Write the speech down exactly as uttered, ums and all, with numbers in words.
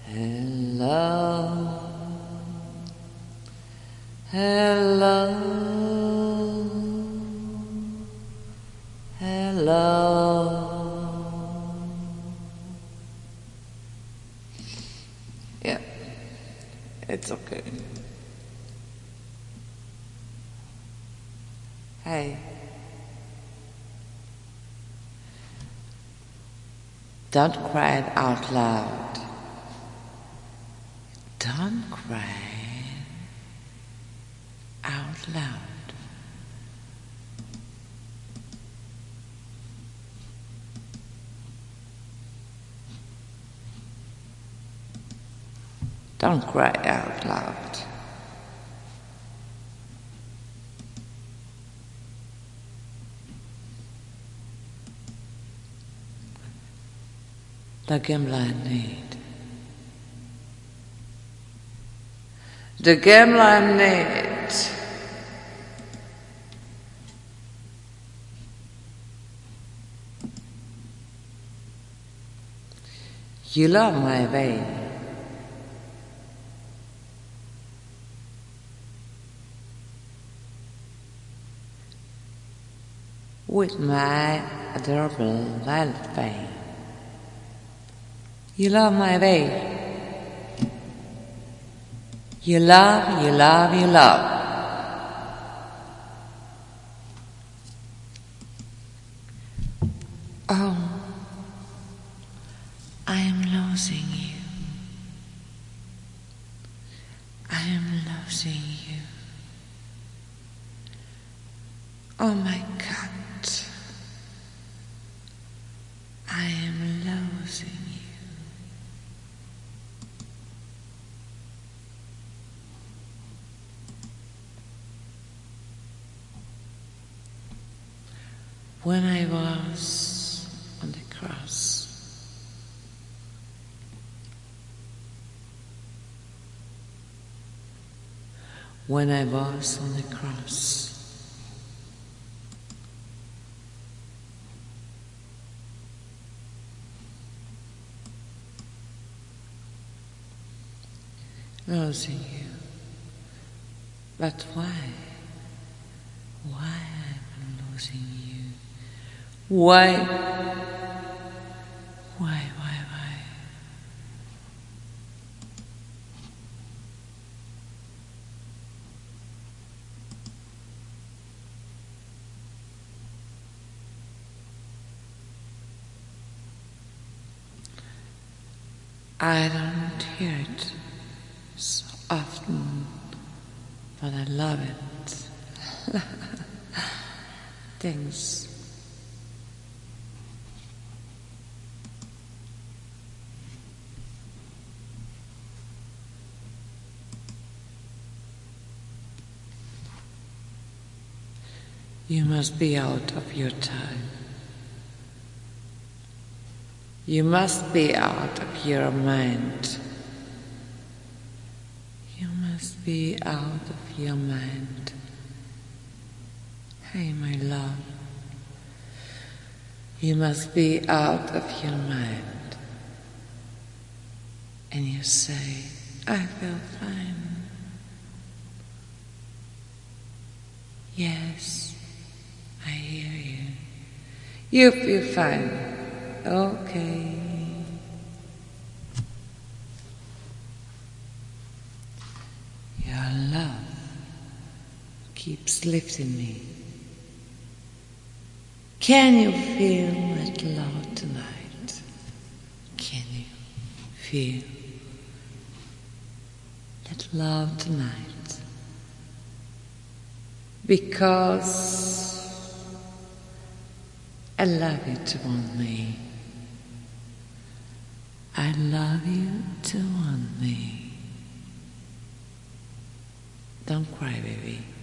Hello, hello, hello. Yeah, it's okay. Hey, don't cry it out loud. Don't cry out loud. Don't cry out loud. The gambler need. The gambler need. You love my way. With my adorable violet vein. You love my way. You love, you love, you love. Oh, I am losing you. I am losing you. Oh my God. I am losing you. When I was on the cross, when I was on the cross, losing you, but why? Why I'm losing you? Why? Why, why, why? I don't hear it so often, but I love it. Thanks. You must be out of your time. You must be out of your mind. You must be out of your mind. Hey, my love. You must be out of your mind. And you say, I feel fine. Yes, I hear you. You feel fine. Okay. Your love keeps lifting me. Can you feel that love tonight? Can you feel that love tonight? Because I love you to want me. I love you to want me. Don't cry, baby.